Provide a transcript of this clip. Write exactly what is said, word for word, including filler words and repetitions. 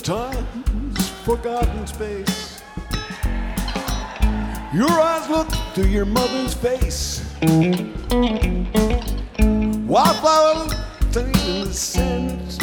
time's forgotten space. Your eyes look to your mother's face. Wildflower tiny in the sand.